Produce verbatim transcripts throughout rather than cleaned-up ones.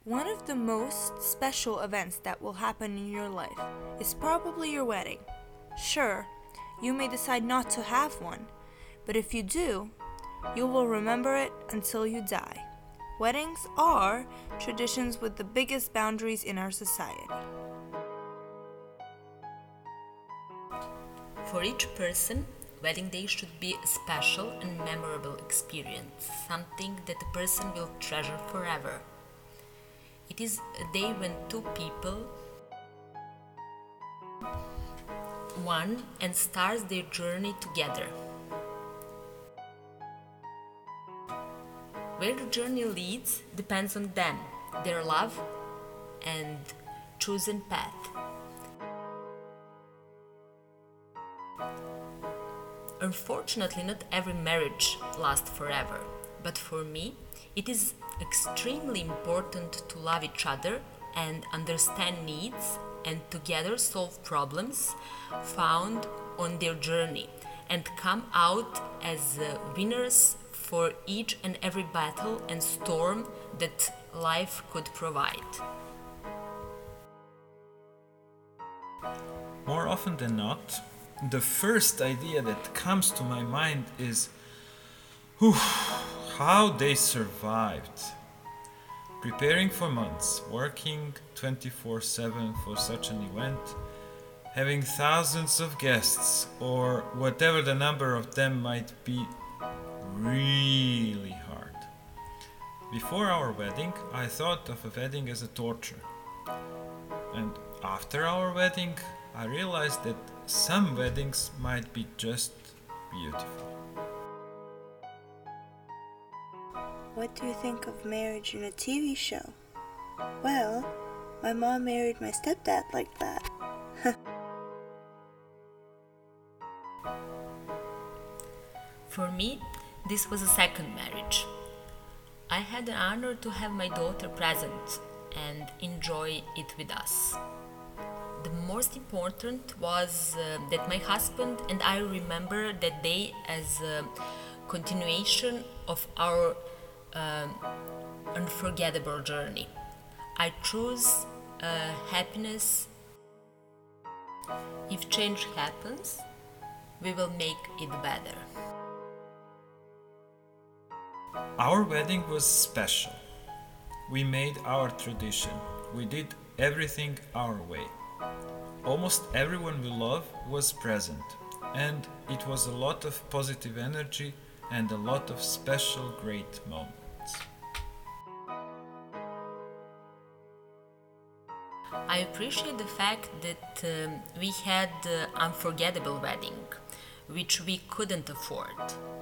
One of the most special events that will happen in your life is probably your wedding. Sure, you may decide not to have one, but if you do, you will remember it until you die. Weddings are traditions with the biggest boundaries in our society. For each person, wedding day should be a special and memorable experience, something that the person will treasure forever. It is a day when two people one and starts their journey together. Where the journey leads depends on them, their love, and chosen path. Unfortunately, not every marriage lasts forever, but for me, it is extremely important to love each other and understand needs and together solve problems found on their journey and come out as uh, winners for each and every battle and storm that life could provide. More often than not, the first idea that comes to my mind is whew, how they survived. Preparing for months, working twenty-four seven for such an event, having thousands of guests, or whatever the number of them might be, really hard. Before our wedding, I thought of a wedding as a torture. And after our wedding, I realized that some weddings might be just beautiful. What do you think of marriage in a T V show? Well, my mom married my stepdad like that. For me, this was a second marriage. I had the honor to have my daughter present and enjoy it with us. The most important was uh, that my husband and I remember that day as a continuation of our uh, unforgettable journey. I choose uh, happiness. If change happens, we will make it better. Our wedding was special. We made our tradition. We did everything our way. Almost everyone we love was present, and it was a lot of positive energy and a lot of special great moments. I appreciate the fact that um, we had the unforgettable wedding, which we couldn't afford.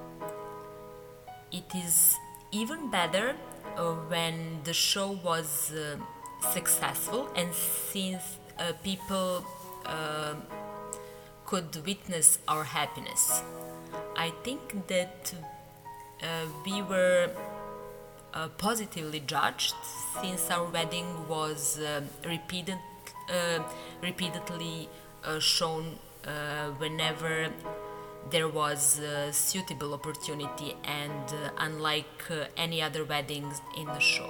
It is even better uh, when the show was uh, successful and since uh, people uh, could witness our happiness. I think that uh, we were uh, positively judged since our wedding was uh, repeated, uh, repeatedly uh, shown uh, whenever there was a suitable opportunity and uh, unlike uh, any other weddings in the show.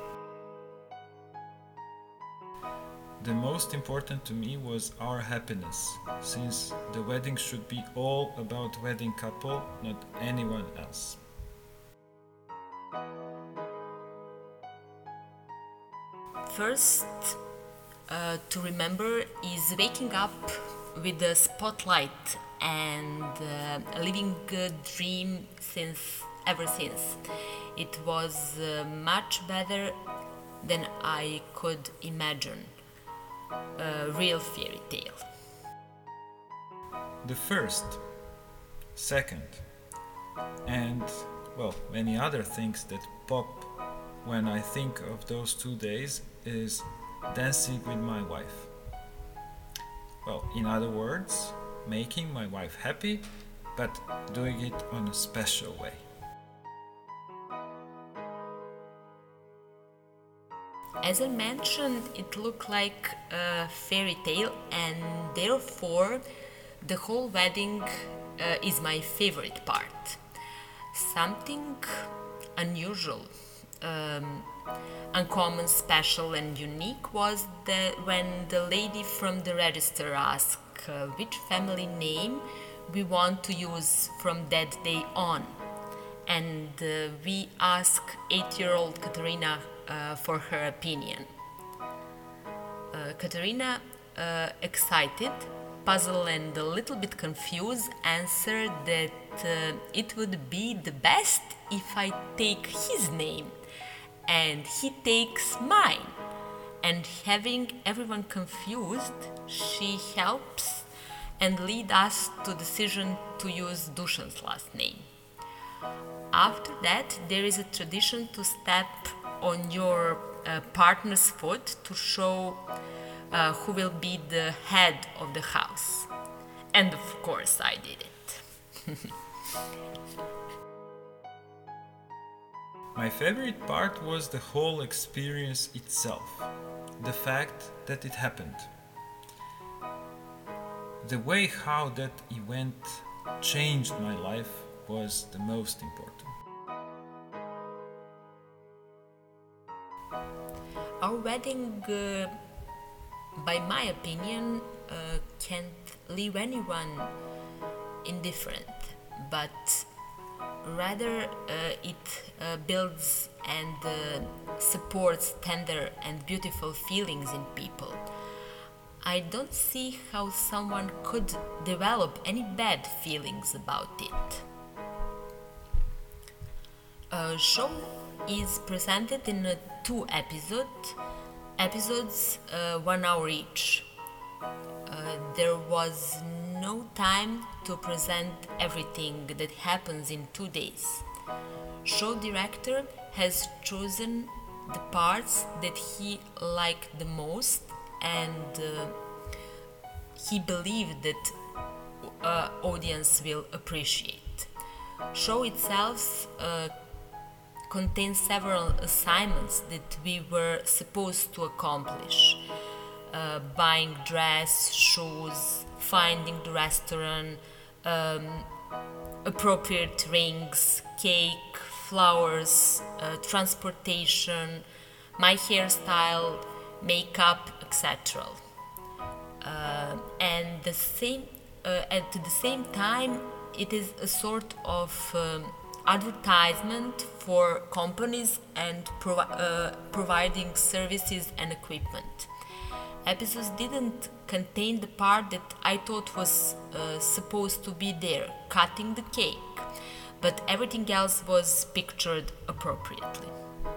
The most important to me was our happiness, since the wedding should be all about wedding couple, not anyone else. First, uh, to remember is waking up with the spotlight and uh, living a dream since ever since. It was uh, much better than I could imagine. A real fairy tale. The first, second, and, well, many other things that pop when I think of those two days is dancing with my wife. Well, in other words, making my wife happy, but doing it on a special way. As I mentioned, it looked like a fairy tale, and therefore the whole wedding uh, is my favorite part. Something unusual, um, Uncommon, special, and unique was that when the lady from the register asked uh, which family name we want to use from that day on. And uh, we asked eight-year-old Katerina uh, for her opinion. Uh, Katerina, uh, excited, puzzled, and a little bit confused, answered that uh, it would be the best if I take his name and he takes mine. And having everyone confused, she helps and lead us to decision to use Dušan's last name. After that, there is a tradition to step on your uh, partner's foot to show uh, who will be the head of the house. And of course, I did it. My favorite part was the whole experience itself, the fact that it happened. The way how that event changed my life was the most important. Our wedding, uh, by my opinion, uh, can't leave anyone indifferent, but rather uh, it uh, builds and uh, supports tender and beautiful feelings in people. I don't see how someone could develop any bad feelings about it. A show is presented in uh, two episodes, episodes uh, one hour each. Uh, there was no time to present everything that happens in two days. Show director has chosen the parts that he liked the most, and uh, he believed that uh, audience will appreciate. Show itself uh, contains several assignments that we were supposed to accomplish. Uh, buying dress, shoes, finding the restaurant, um, appropriate rings, cake, flowers, uh, transportation, my hairstyle, makeup, et cetera. Uh, and the same, uh, at the same time, it is a sort of um, advertisement for companies and provi- uh, providing services and equipment. Episodes didn't contain the part that I thought was uh, supposed to be there, cutting the cake, but everything else was pictured appropriately.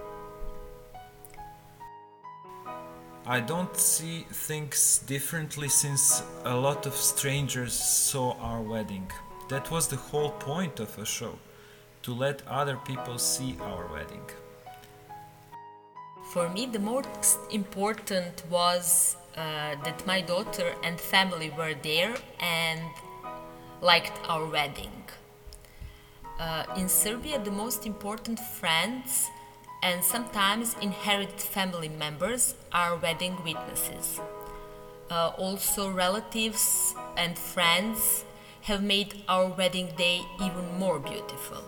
I don't see things differently since a lot of strangers saw our wedding. That was the whole point of a show, to let other people see our wedding. For me, the most important was uh, that my daughter and family were there and liked our wedding. Uh, in Serbia, the most important friends and sometimes inherited family members are wedding witnesses. Uh, also, relatives and friends have made our wedding day even more beautiful.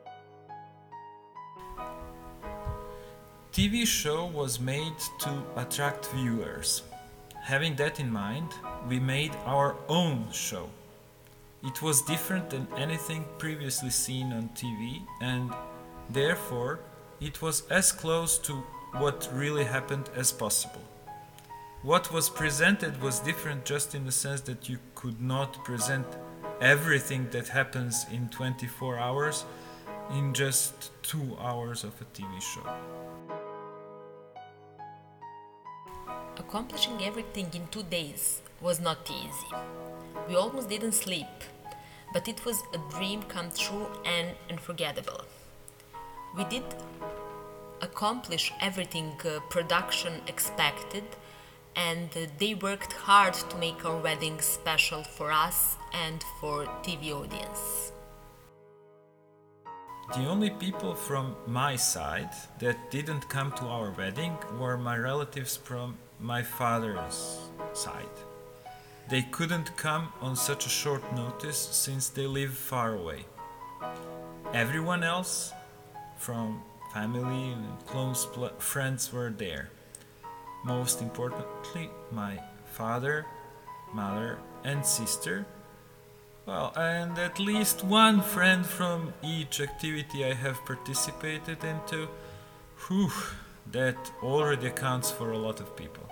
T V show was made to attract viewers. Having that in mind, we made our own show. It was different than anything previously seen on T V, and therefore it was as close to what really happened as possible. What was presented was different just in the sense that you could not present everything that happens in twenty-four hours in just two hours of a T V show. Accomplishing everything in two days was not easy. We almost didn't sleep, but it was a dream come true and unforgettable. We did accomplish everything uh, production expected, and uh, they worked hard to make our wedding special for us and for T V audience. The only people from my side that didn't come to our wedding were my relatives from my father's side. They couldn't come on such a short notice since they live far away. Everyone else, from family and close pl- friends were there. Most importantly, my father, mother, and sister. Well, and at least one friend from each activity I have participated into. Whew, that already accounts for a lot of people.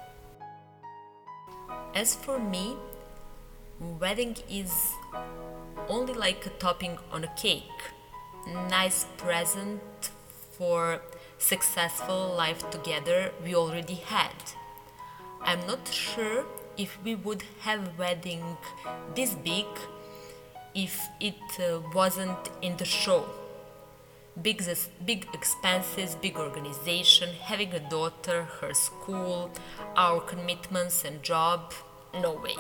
As for me, wedding is only like a topping on a cake. Nice present for successful life together we already had. I'm not sure if we would have wedding this big if it uh, wasn't in the show. Big, big expenses, big organization, having a daughter, her school, our commitments and job, no way.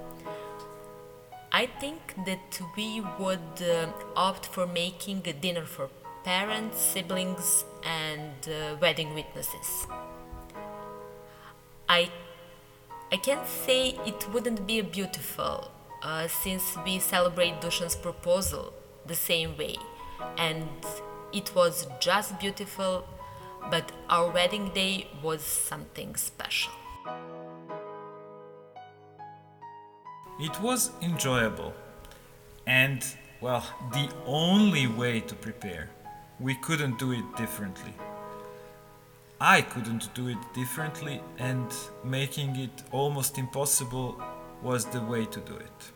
I think that we would uh, opt for making a dinner for parents, siblings, and uh, wedding witnesses. I, I can't say it wouldn't be beautiful, uh, since we celebrate Dušan's proposal the same way, and it was just beautiful, but our wedding day was something special. It was enjoyable, and, well, the only way to prepare. We couldn't do it differently. I couldn't do it differently, and making it almost impossible was the way to do it.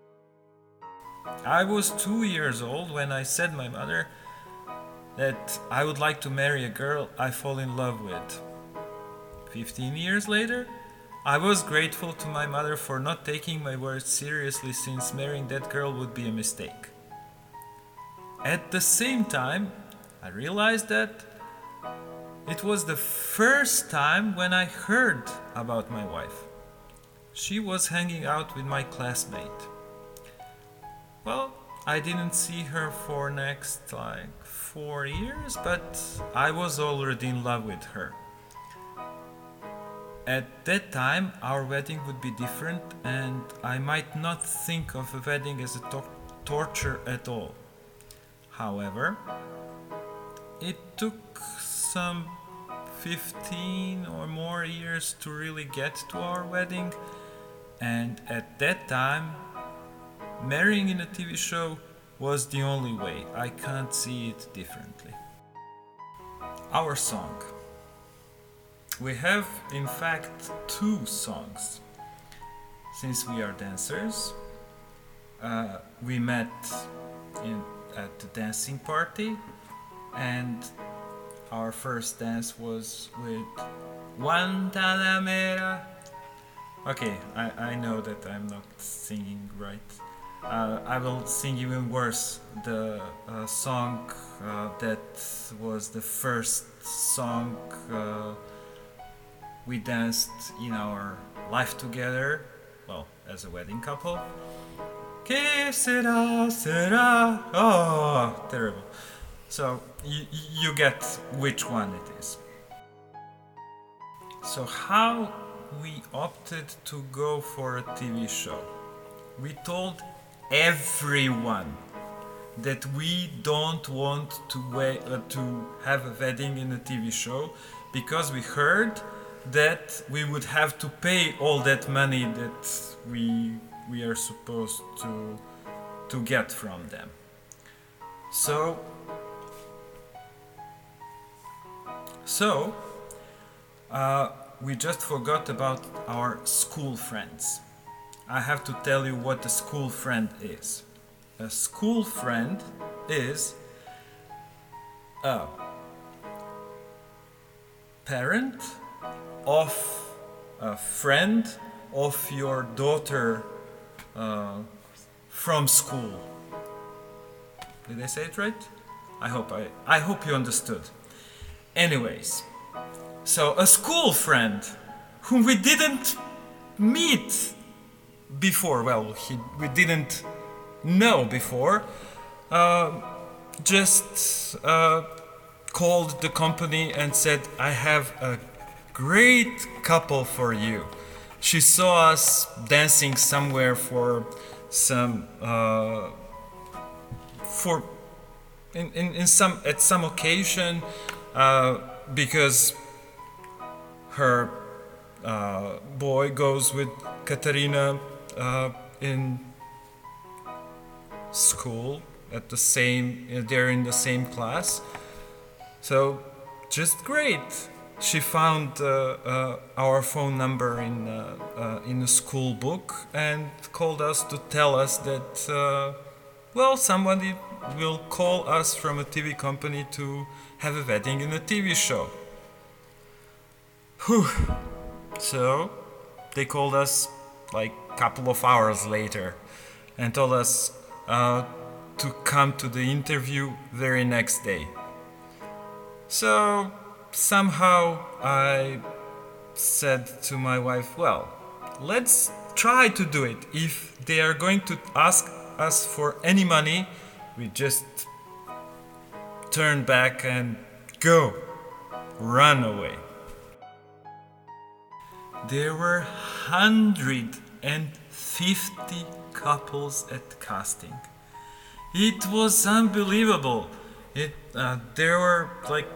I was two years old when I said my mother that I would like to marry a girl I fall in love with. Fifteen years later, I was grateful to my mother for not taking my words seriously, since marrying that girl would be a mistake. At the same time, I realized that it was the first time when I heard about my wife. She was hanging out with my classmate. Well, I didn't see her for next like four years, but I was already in love with her. At that time, our wedding would be different, and I might not think of a wedding as a to- torture at all. However, it took some fifteen or more years to really get to our wedding, and at that time, marrying in a T V show was the only way. I can't see it differently. Our song. We have, in fact, two songs. Since we are dancers, uh, we met in, at the dancing party, and our first dance was with Guantanamera. Okay, I, I know that I'm not singing right. Uh, I will sing even worse. The uh, song uh, that was the first song uh, we danced in our life together, well, as a wedding couple. Que sera, sera. Oh, terrible. So you, you get which one it is. So how we opted to go for a T V show? We told everyone that we don't want to wait, uh, to have a wedding in a T V show, because we heard that we would have to pay all that money that we we are supposed to to get from them. So so uh, we just forgot about our school friends. I have to tell you what a school friend is. A school friend is a parent of a friend of your daughter uh, from school. Did I say it right? I hope I, I hope you understood. Anyways, so a school friend whom we didn't meet before, well, he, we didn't know before, uh, just uh, called the company and said, I have a great couple for you. She saw us dancing somewhere for some, uh, for, in, in, in some, at some occasion, uh, because her uh, boy goes with Katarina uh, in school at the same, they're in the same class. So just great. She found uh, uh, our phone number in uh, uh, in a school book and called us to tell us that uh, well, somebody will call us from a T V company to have a wedding in a T V show. Whew. So they called us like a couple of hours later and told us uh, to come to the interview very next day. So somehow I said to my wife, well, let's try to do it. If they are going to ask us for any money, we just turn back and go, run away. There were one hundred fifty couples at casting. It was unbelievable. It uh, there were like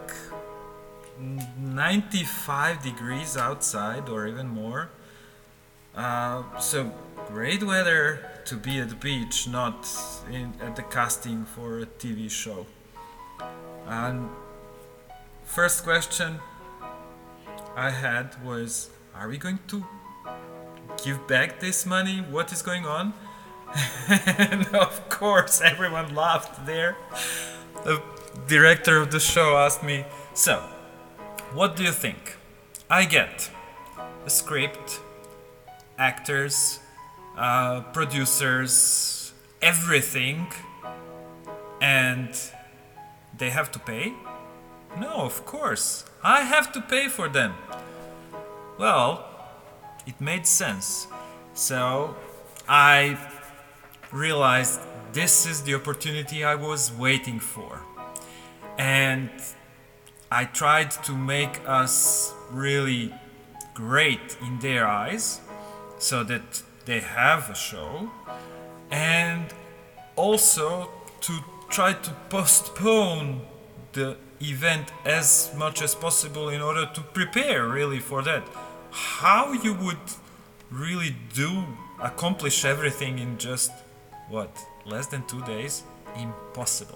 ninety-five degrees outside or even more. Uh, so great weather to be at the beach, not in, at the casting for a T V show. And first question I had was, are we going to give back this money? What is going on? And of course everyone laughed there. The director of the show asked me, so what do you think? I get a script, actors, uh, producers, everything, and they have to pay? No, of course, I have to pay for them. Well, it made sense. So I realized this is the opportunity I was waiting for. And I tried to make us really great in their eyes so that they have a show, and also to try to postpone the event as much as possible in order to prepare really for that. How you would really do accomplish everything in just what, less than two days? Impossible.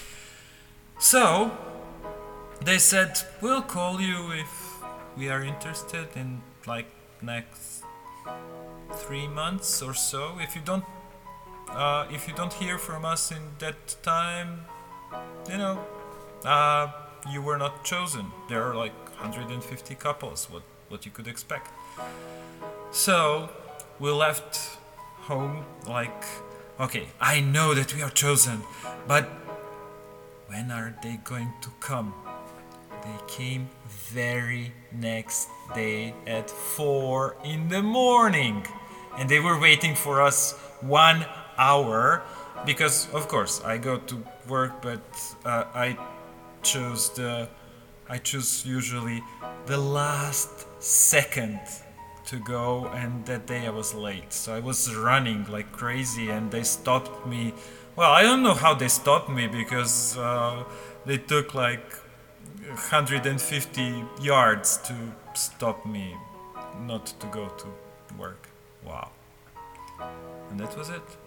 So they said, we'll call you if we are interested in like next three months or so. If you don't uh, if you don't hear from us in that time, you know, uh, you were not chosen. There are like one hundred fifty couples, what what you could expect. So we left home like, okay, I know that we are chosen, but when are they going to come? They came very next day at four in the morning, and they were waiting for us one hour because, of course, I go to work, but uh, I chose the I choose usually the last second to go, and that day I was late, so I was running like crazy, and they stopped me. Well, I don't know how they stopped me because uh, they took like one hundred fifty yards to stop me not to go to work. Wow. And that was it.